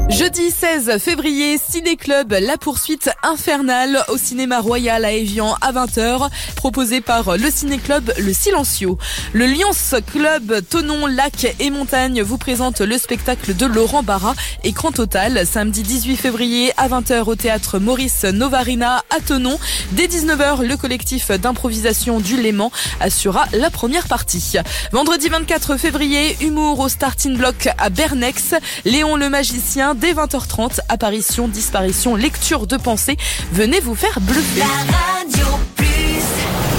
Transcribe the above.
Jeudi 16 février, Ciné-Club, la poursuite infernale au cinéma Royal à Évian à 20h, proposé par le Ciné-Club Le Silencio. Le Lions Club Thonon, Lac et Montagne vous présente le spectacle de Laurent Barra, Écran Total, samedi 18 février à 20h au théâtre Maurice Novarina à Thonon. Dès 19h, le collectif d'improvisation du Léman assurera la première partie. Vendredi 24 février, humour au Starting Block à Bernex, Léon le Magicien. Dès 20h30, apparition, disparition, lecture de pensée. Venez vous faire bluffer. La radio.